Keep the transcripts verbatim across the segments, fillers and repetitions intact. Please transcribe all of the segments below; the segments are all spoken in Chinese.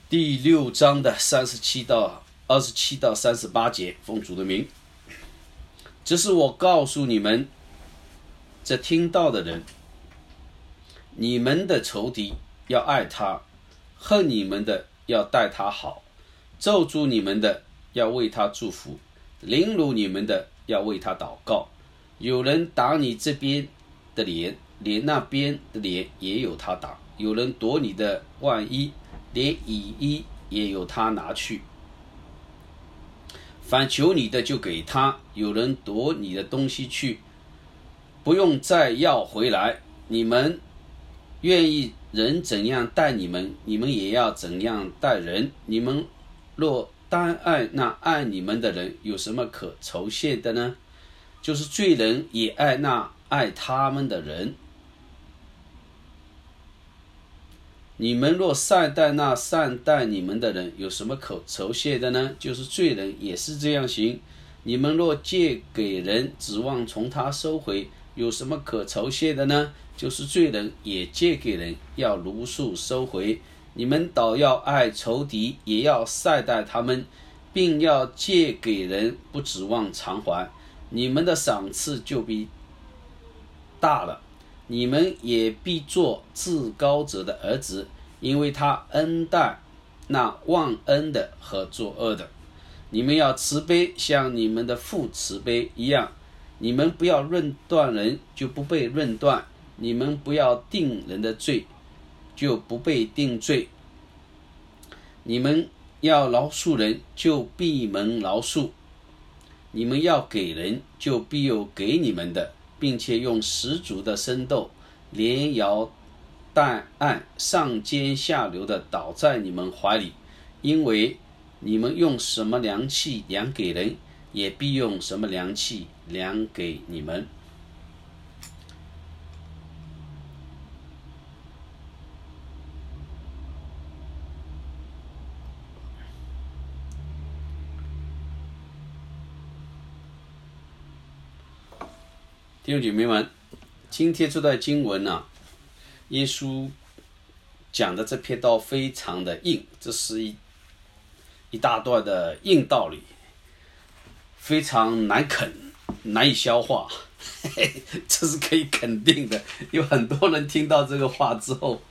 第六章的三十七到二十七到三十八节，奉主的名，这是我告诉你们这听到的人，你们的仇敌要爱他，恨你们的要待他好，咒诅你们的要为他祝福，凌辱你们的要为他祷告。有人打你这边的脸，连那边的脸也有他打；有人夺你的外衣，连里衣也有他拿去。反求你的就给他，有人夺你的东西去，不用再要回来。你们愿意人怎样待你们，你们也要怎样待人。你们若单爱那爱你们的人，有什么可酬谢的呢？就是罪人也爱那爱他们的人。你们若善待那善待你们的人，有什么可酬谢的呢？就是罪人也是这样行。你们若借给人，指望从他收回，有什么可酬谢的呢？就是罪人也借给人，要如数收回。你们倒要爱仇敌，也要善待他们，并要借给人，不指望偿还。你们的赏赐就必大了，你们也必做至高者的儿子，因为他恩待那忘恩的和作恶的。你们要慈悲，像你们的父慈悲一样。你们不要论断人，就不被论断；你们不要定人的罪，就不被定罪。你们要饶恕人，就必蒙饶恕；你们要给人，就必有给你们的，并且用十足的生斗，连摇带按，上尖下流的倒在你们怀里。因为你们用什么量器量给人，也必用什么量器量给你们。弟兄姐妹们，今天这段经文啊，耶稣讲的这篇道非常的硬，这是一一大段的硬道理，非常难啃，难以消化，嘿嘿，这是可以肯定的。有很多人听到这个话之后，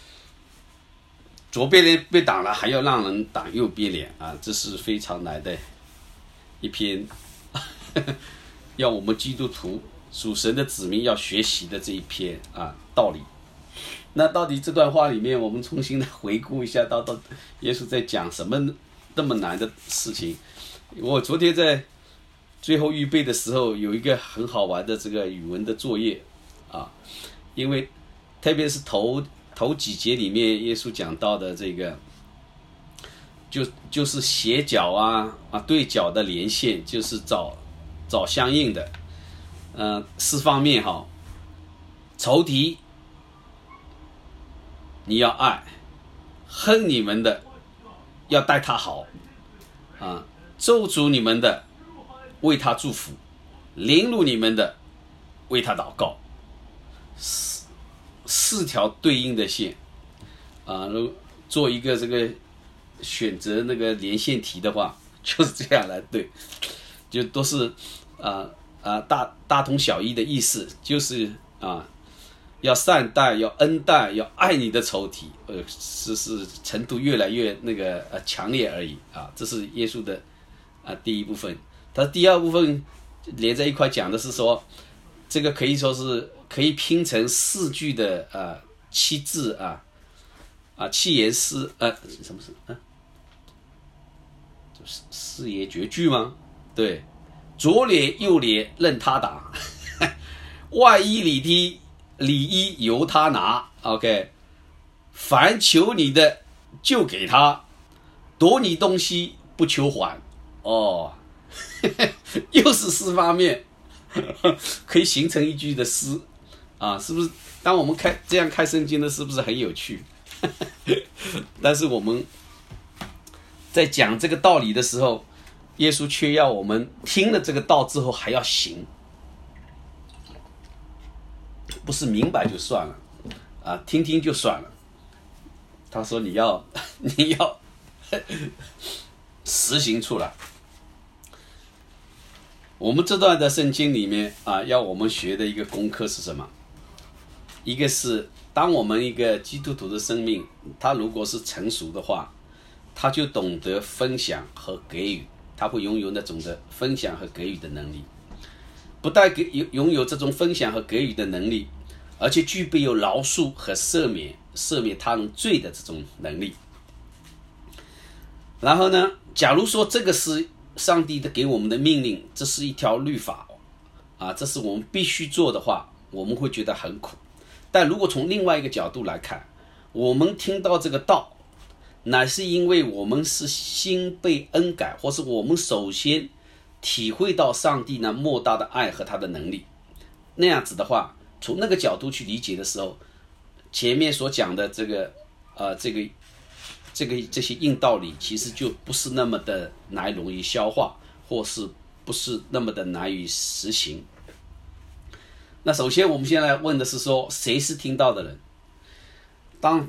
左边脸被挡了，还要让人挡右边脸啊，这是非常难的一篇要我们基督徒属神的子民要学习的这一篇啊道理。那到底这段话里面，我们重新来回顾一下，到到耶稣在讲什么那么难的事情。我昨天在最后预备的时候，有一个很好玩的这个语文的作业啊，因为特别是头头几节里面，耶稣讲到的这个，就就是斜角啊啊对角的连线，就是找找相应的。呃，四方面哈，仇敌你要爱，恨你们的要待他好，啊，咒诅你们的为他祝福，凌辱你们的为他祷告，四四条对应的线，啊，做一个这个选择那个连线题的话，就是这样来对，就都是啊。啊，大大同小异的意思，就是啊，要善待，要恩待，要爱你的仇敌，呃，是是程度越来越那个呃强烈而已啊。这是耶稣的啊第一部分。他第二部分连在一块讲的是说，这个可以说是可以拼成四句的啊七字啊啊七言诗呃什么是啊？就是四言绝句吗？对。左脸右脸任他打，外衣里衣里衣由他拿。OK， 凡求你的就给他，夺你东西不求还。哦，又是四方面，可以形成一句的诗啊，是不是？当我们开这样开圣经的，是不是很有趣？但是我们在讲这个道理的时候，耶稣却要我们听了这个道之后还要行，不是明白就算了啊，听听就算了。他说你要你要实行出来。我们这段的圣经里面啊，要我们学的一个功课是什么？一个是当我们一个基督徒的生命，他如果是成熟的话，他就懂得分享和给予，他会拥有那种的分享和给予的能力。不但给拥有这种分享和给予的能力，而且具备有饶恕和赦免赦免他人罪的这种能力。然后呢，假如说这个是上帝的给我们的命令，这是一条律法啊，这是我们必须做的话，我们会觉得很苦。但如果从另外一个角度来看，我们听到这个道，乃是因为我们是心被恩改，或是我们首先体会到上帝那莫大的爱和他的能力。那样子的话，从那个角度去理解的时候，前面所讲的这个呃这个这个这些硬道理，其实就不是那么的难容易消化，或是不是那么的难以实行。那首先我们先来问的是说，谁是听到的人？当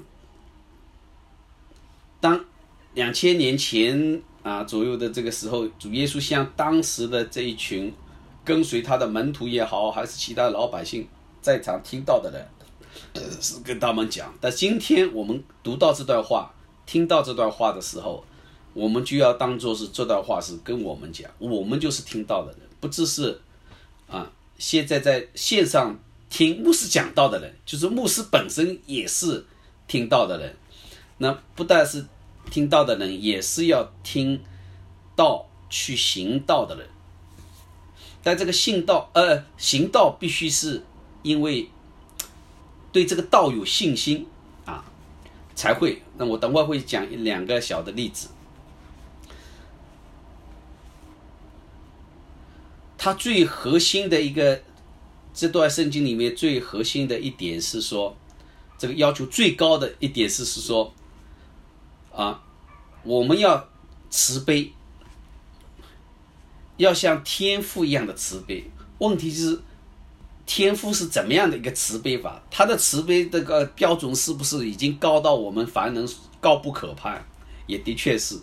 当两千年前啊左右的这个时候，主耶稣向当时的这一群跟随他的门徒也好，还是其他老百姓在场听到的人，呃、是跟他们讲。但今天我们读到这段话，听到这段话的时候，我们就要当作是这段话是跟我们讲，我们就是听到的人，不只是啊，现在在线上听牧师讲道的人，就是牧师本身也是听到的人。那不但是听到的人，也是要听道去行道的人。但这个信道呃行道必须是因为对这个道有信心啊才会。那我等会会讲两个小的例子。它最核心的一个，这段圣经里面最核心的一点是说，这个要求最高的一点是是说啊，我们要慈悲，要像天父一样的慈悲。问题是天父是怎么样的一个慈悲法？他的慈悲这个标准是不是已经高到我们凡人高不可攀？也的确是。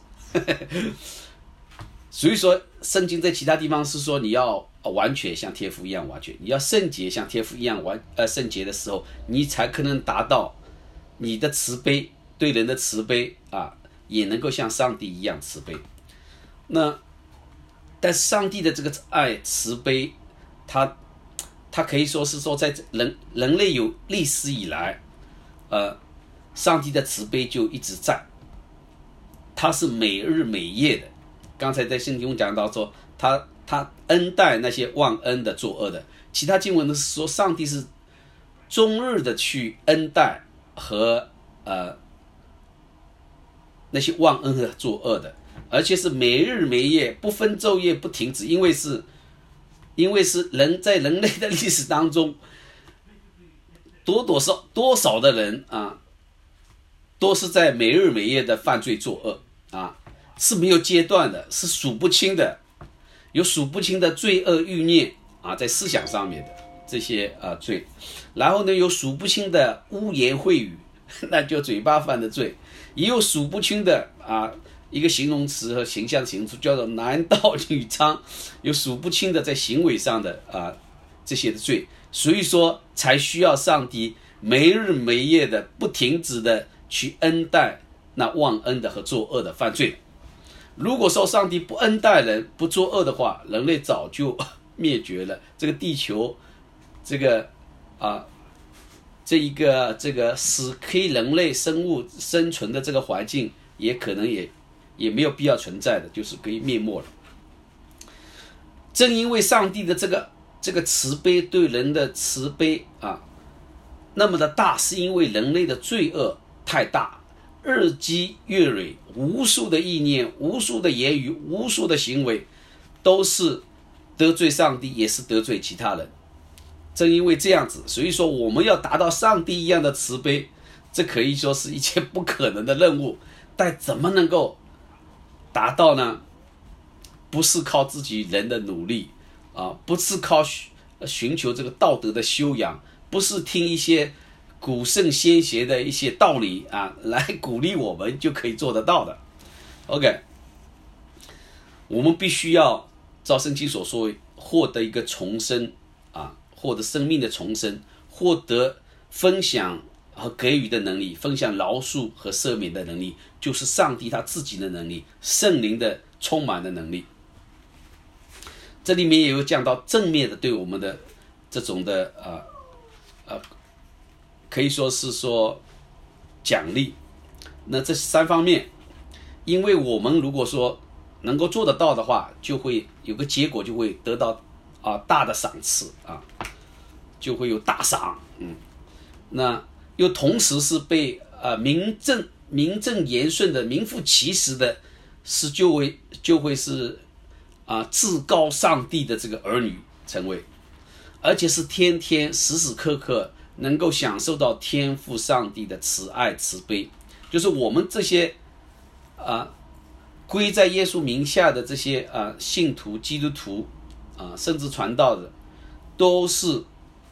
所以说圣经在其他地方是说你要完全像天父一样完全，你要圣洁像天父一样完呃圣洁的时候，你才可能达到你的慈悲，对人的慈悲啊，也能够像上帝一样慈悲。那但上帝的这个爱慈悲，他他可以说是说在人人类有历史以来，呃，上帝的慈悲就一直在，他是每日每夜的。刚才在圣经中讲到说，他他恩待那些忘恩的作恶的。其他经文都是说，上帝是终日的去恩待和呃那些忘恩和作恶的，而且是每日每夜不分昼夜不停止，因为是因为是人在人类的历史当中，多多少多少的人啊，都是在每日每夜的犯罪作恶啊。是没有阶段的，是数不清的，有数不清的罪恶欲念啊，在思想上面的这些啊罪，然后呢有数不清的污言秽语，那就嘴巴犯的罪，也有数不清的啊一个形容词和形象的形容词叫做男盗女娼，有数不清的在行为上的啊这些的罪，所以说才需要上帝没日没夜的不停止的去恩待那忘恩的和作恶的犯罪。如果说上帝不恩待人不作恶的话，人类早就灭绝了，这个地球这个啊这一个这个使可以人类生物生存的这个环境也可能也也没有必要存在的，就是可以灭没了。正因为上帝的这个这个慈悲，对人的慈悲啊那么的大，是因为人类的罪恶太大，日积月累，无数的意念，无数的言语，无数的行为，都是得罪上帝，也是得罪其他人。正因为这样子，所以说我们要达到上帝一样的慈悲，这可以说是一件不可能的任务。但怎么能够达到呢？不是靠自己人的努力啊，不是靠寻求这个道德的修养，不是听一些古圣先贤的一些道理啊来鼓励我们就可以做得到的。 OK， 我们必须要照圣经所说，获得一个重生啊，获得生命的重生，获得分享和给予的能力，分享饶恕和赦免的能力，就是上帝他自己的能力，圣灵的充满的能力。这里面也有讲到正面的对我们的这种的呃呃，可以说是说奖励。那这三方面，因为我们如果说能够做得到的话，就会有个结果，就会得到啊大的赏赐啊，就会有大赏，嗯，那又同时是被啊名正名正言顺的、名副其实的，是就会就会是啊至高上帝的这个儿女成为，而且是天天时时刻刻能够享受到天父上帝的慈爱慈悲，就是我们这些啊归在耶稣名下的这些啊信徒基督徒啊甚至传道的，都是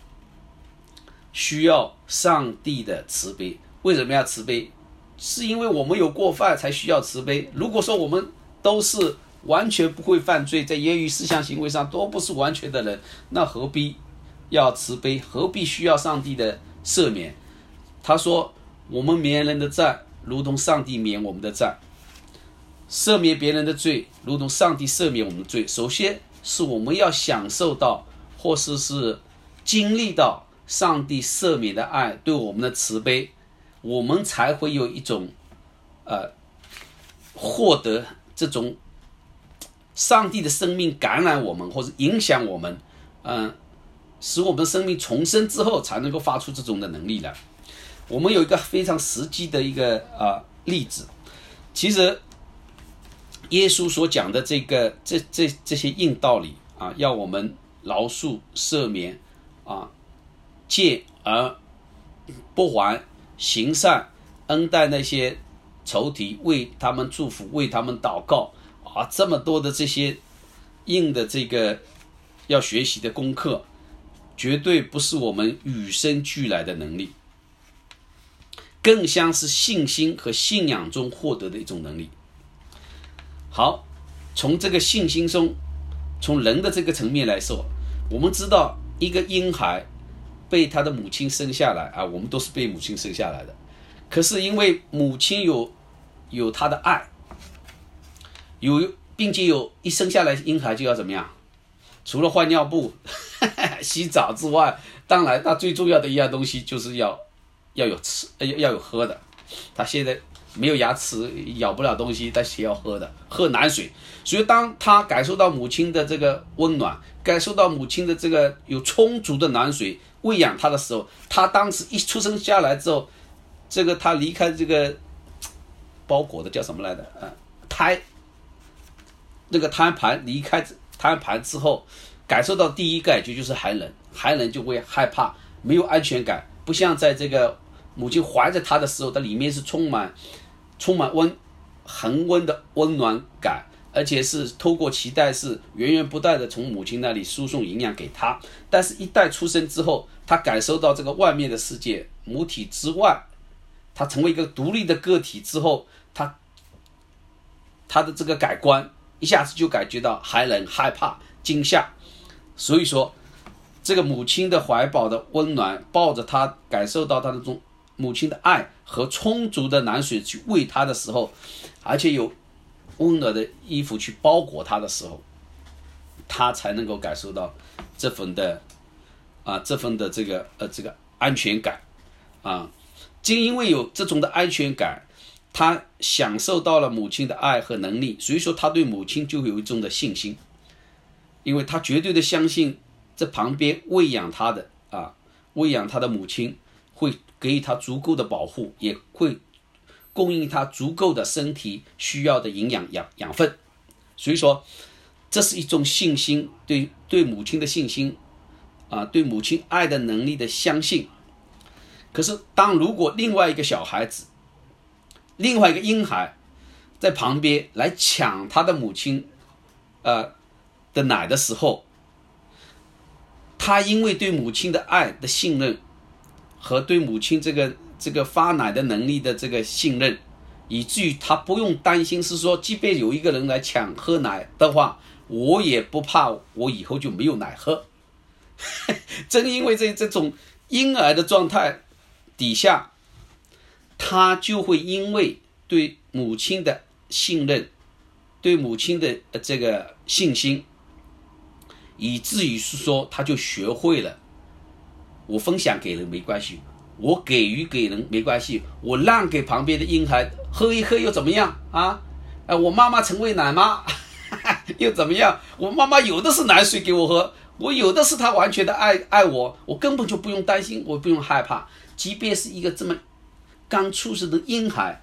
需要上帝的慈悲。为什么要慈悲？是因为我们有过犯才需要慈悲。如果说我们都是完全不会犯罪，在言语思想行为上都不是完全的人，那何必要慈悲？何必需要上帝的赦免？他说我们免人的债如同上帝免我们的债，赦免别人的罪如同上帝赦免我们的罪。首先是我们要享受到或是是经历到上帝赦免的爱对我们的慈悲，我们才会有一种呃获得这种上帝的生命感染我们或者影响我们，嗯、呃，使我们的生命重生之后才能够发出这种的能力来。我们有一个非常实际的一个啊、呃、例子，其实耶稣所讲的这个这这这些硬道理啊，要我们饶恕赦免啊，借而不还，行善，恩待那些仇敌，为他们祝福，为他们祷告啊，这么多的这些硬的这个要学习的功课，绝对不是我们与生俱来的能力，更像是信心和信仰中获得的一种能力。好，从这个信心中，从人的这个层面来说，我们知道一个婴孩被他的母亲生下来啊，我们都是被母亲生下来的，可是因为母亲有有他的爱，有并且有一生下来婴孩就要怎么样？除了换尿布、洗澡之外，当然他最重要的一样东西就是要要有吃，要要有喝的。他现在没有牙齿，咬不了东西，但是要喝的，喝奶水。所以当他感受到母亲的这个温暖，感受到母亲的这个有充足的奶水喂养他的时候，他当时一出生下来之后，这个他离开这个包裹的叫什么来的啊？胎，那个胎盘离开胎盘之后，感受到第一感觉就是寒冷，寒冷就会害怕，没有安全感，不像在这个母亲怀着他的时候，它里面是充满充满温恒温的温暖感，而且是透过脐带是源源不断的从母亲那里输送营养给他。但是一旦出生之后，他感受到这个外面的世界，母体之外，他成为一个独立的个体之后，他他的这个感官一下子就感觉到寒冷、害怕、惊吓。所以说这个母亲的怀抱的温暖，抱着他感受到他的中母亲的爱和充足的奶水去喂他的时候，而且有温暖的衣服去包裹他的时候，他才能够感受到这份的啊这份的这个呃这个安全感啊。正因为有这种的安全感，他享受到了母亲的爱和能力，所以说他对母亲就有一种的信心，因为他绝对的相信这旁边喂养他的啊喂养他的母亲会给予他足够的保护，也会供应他足够的身体需要的营养养养分。所以说这是一种信心，对对母亲的信心啊，对母亲爱的能力的相信。可是当如果另外一个小孩子，另外一个婴孩在旁边来抢他的母亲呃的奶的时候，他因为对母亲的爱的信任和对母亲这个这个发奶的能力的这个信任， 以至于他不用担心，是说即便有一个人来抢喝奶的话，我也不怕我以后就没有奶喝。正因为这这种婴儿的状态底下，他就会因为对母亲的信任，对母亲的这个信心，以至于是说他就学会了，我分享给人没关系，我给予给人没关系，我让给旁边的婴孩喝一喝又怎么样啊？呃、我妈妈成为奶妈又怎么样？我妈妈有的是奶水给我喝，我有的是她完全的爱爱我，我根本就不用担心，我不用害怕。即便是一个这么刚出生的婴孩，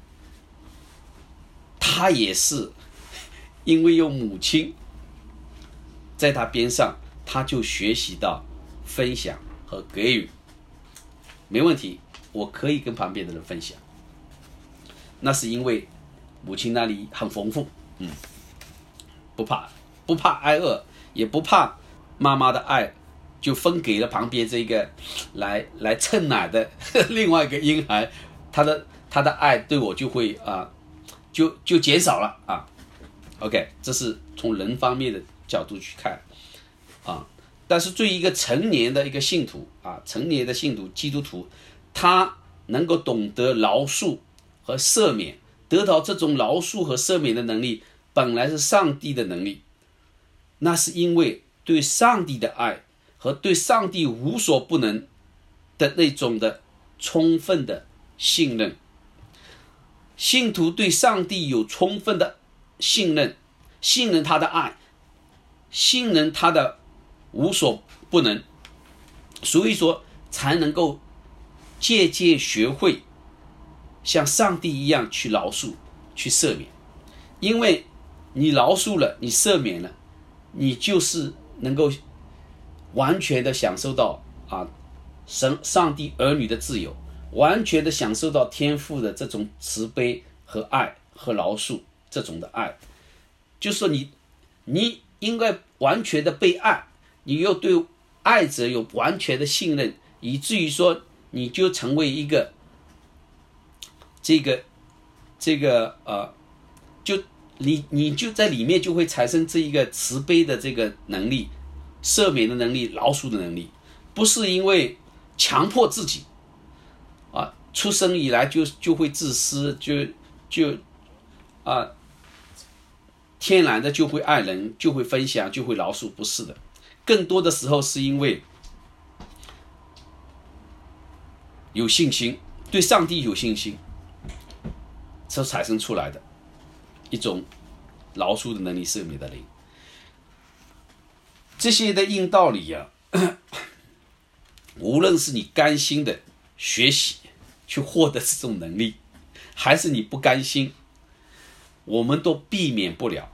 他也是因为有母亲在他边上，他就学习到分享和给予。没问题，我可以跟旁边的人分享，那是因为母亲那里很丰富，嗯，不怕不怕挨饿，也不怕妈妈的爱就分给了旁边这个来来蹭奶的另外一个婴孩，他的他的爱对我就会啊，就就减少了啊。OK， 这是从人方面的角度去看啊。但是对于一个成年的一个信徒啊，成年的信徒基督徒，他能够懂得饶恕和赦免，得到这种饶恕和赦免的能力，本来是上帝的能力，那是因为对上帝的爱和对上帝无所不能的那种的充分的信任。信徒对上帝有充分的信任，信任他的爱，信任他的无所不能，所以说才能够渐渐学会像上帝一样去饶恕去赦免。因为你饶恕了，你赦免了，你就是能够完全的享受到啊神上帝儿女的自由，完全的享受到天父的这种慈悲和爱和饶恕，这种的爱，就是说你你应该完全的被爱，你又对爱者有完全的信任，以至于说你就成为一个这个这个呃，就你你就在里面就会产生这一个慈悲的这个能力，赦免的能力，饶恕的能力，不是因为强迫自己啊，出生以来就就会自私，就就啊天然的就会爱人，就会分享，就会饶恕，不是的。更多的时候是因为有信心，对上帝有信心，所产生出来的一种饶恕的能力，赦免的灵。这些的硬道理啊，无论是你甘心的学习去获得这种能力，还是你不甘心，我们都避免不了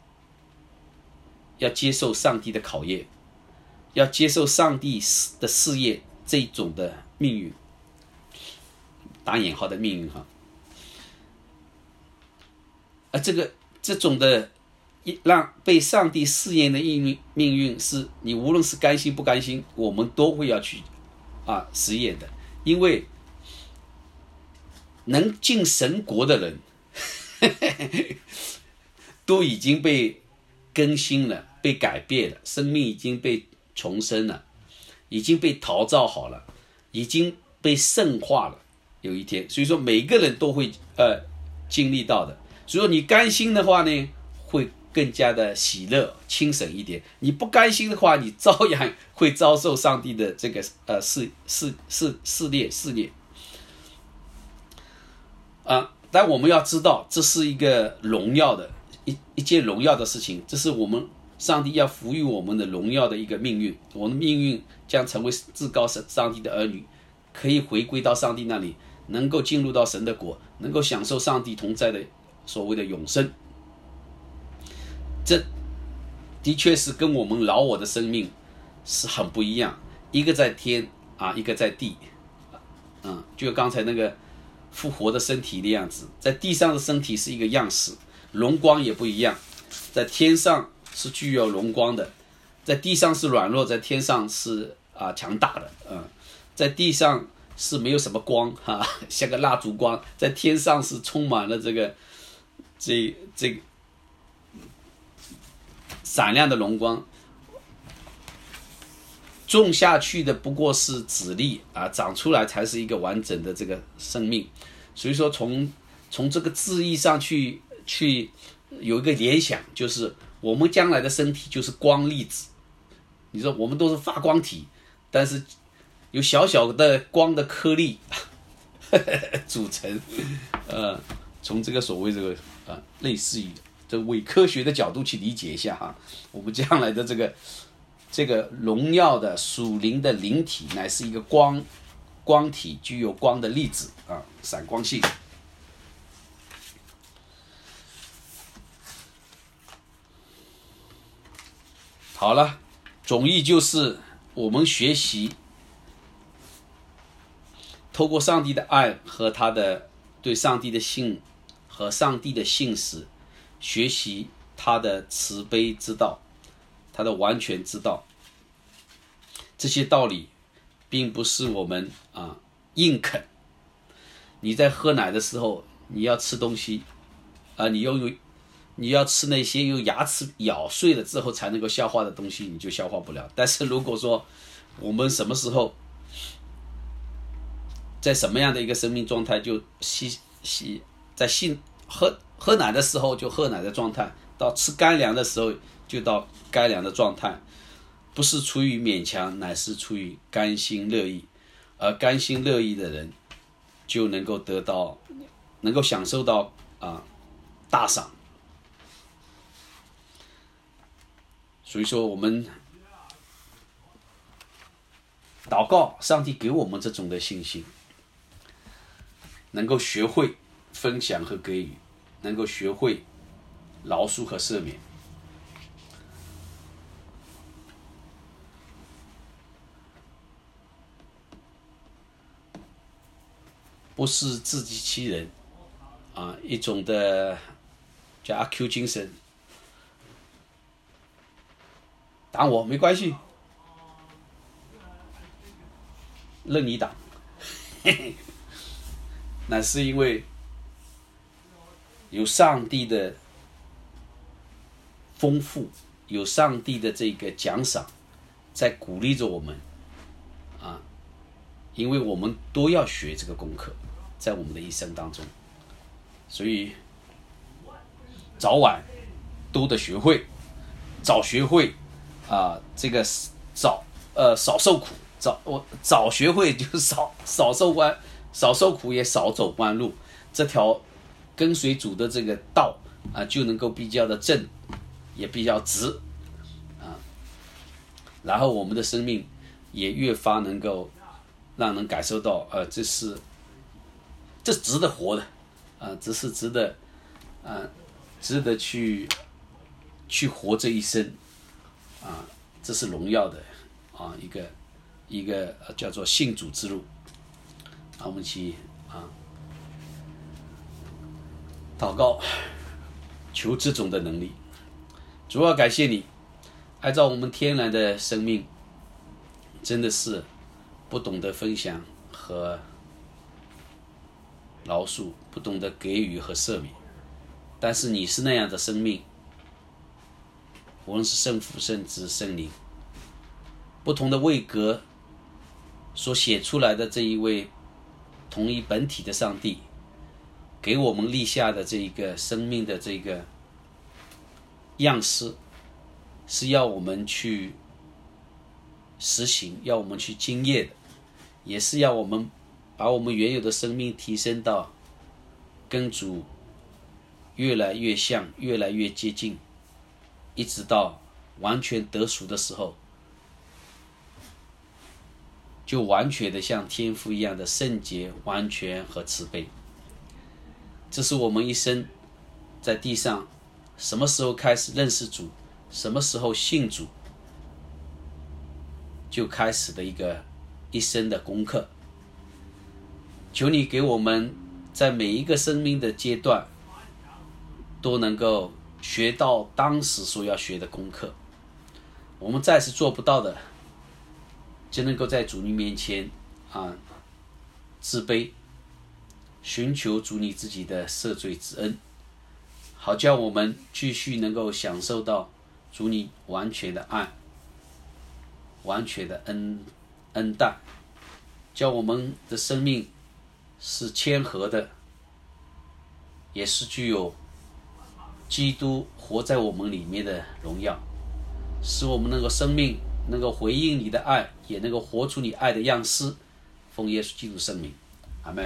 要接受上帝的考验，要接受上帝的事业这种的命运，打引号的命运哈。而这个这种的让被上帝试验的命运，是你无论是甘心不甘心，我们都会要去啊实验的。因为能进神国的人都已经被更新了，被改变了，生命已经被重生了，已经被陶造好了，已经被圣化了，有一天。所以说每个人都会呃经历到的。所以说你甘心的话呢，会更加的喜乐轻省一点；你不甘心的话，你照样会遭受上帝的这个呃试试试试炼试炼啊。但我们要知道，这是一个荣耀的一一件荣耀的事情，这是我们上帝要赋予我们的荣耀的一个命运。我们的命运将成为至高神上帝的儿女，可以回归到上帝那里，能够进入到神的国，能够享受上帝同在的所谓的永生。这的确是跟我们老我的生命是很不一样，一个在天啊，一个在地。嗯，就刚才那个复活的身体的样子，在地上的身体是一个样式，荣光也不一样，在天上是具有荣光的，在地上是软弱，在天上是啊强大的。嗯，在地上是没有什么光哈、啊，像个蜡烛光，在天上是充满了这个这这个闪亮的荣光。种下去的不过是籽粒啊，长出来才是一个完整的这个生命。所以说从从这个字义上去去有一个联想，就是我们将来的身体就是光粒子。你说我们都是发光体，但是有小小的光的颗粒呵呵组成。呃，从这个所谓这个呃类似于这伪科学的角度去理解一下哈，我们将来的这个。这个荣耀的属灵的灵体乃是一个光光体，具有光的粒子啊，闪光性。好了，总意就是我们学习透过上帝的爱和他的对上帝的信和上帝的信实，学习他的慈悲之道，他的完全之道。这些道理并不是我们啊硬啃。你在喝奶的时候，你要吃东西啊，你要有你要吃那些用牙齿咬碎了之后才能够消化的东西，你就消化不了。但是如果说我们什么时候在什么样的一个生命状态，就吸吸在信喝喝奶的时候就喝奶的状态，到吃干粮的时候就到干粮的状态。不是出于勉强，乃是出于甘心乐意，而甘心乐意的人就能够得到，能够享受到啊大赏。所以说我们祷告上帝给我们这种的信心，能够学会分享和给予，能够学会饶恕和赦免。不是自欺欺人啊，一种的叫阿 Q 精神，打我没关系，任你打，那是因为有上帝的丰富，有上帝的这个奖赏在鼓励着我们啊，因为我们都要学这个功课，在我们的一生当中，所以早晚都得学会，早学会啊，这个早呃少受苦，早我早学会就少少受弯，少受苦也少走弯路，这条跟随主的这个道啊，就能够比较的正，也比较直啊，然后我们的生命也越发能够让人感受到，呃，这是这是值得活的，啊、呃，这是值得，啊、呃，值得去去活这一生，啊、呃，这是荣耀的，啊、呃，一个一个、呃、叫做信主之路，啊，我们去啊祷告，求这种的能力。主要感谢你，按照我们天然的生命，真的是不懂得分享和饶恕，不懂得给予和赦免。但是你是那样的生命，无论是圣父、圣子、圣灵，不同的位格所写出来的这一位同一本体的上帝，给我们立下的这一个生命的这个样式，是要我们去实行，要我们去经验的，也是要我们把我们原有的生命提升到跟主越来越像，越来越接近，一直到完全得赎的时候，就完全的像天父一样的圣洁、完全和慈悲。这是我们一生在地上什么时候开始认识主，什么时候信主，就开始的一个一生的功课。求你给我们在每一个生命的阶段都能够学到当时所要学的功课，我们暂时做不到的，就能够在主你面前啊自卑，寻求主你自己的赦罪之恩，好叫我们继续能够享受到主你完全的爱，完全的恩恩待，叫我们的生命是谦和的，也是具有基督活在我们里面的荣耀，使我们能够生命能够回应你的爱，也能够活出你爱的样式。奉耶稣基督圣名，阿们。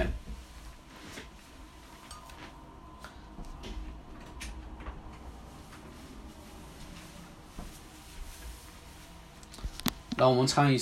让我们唱一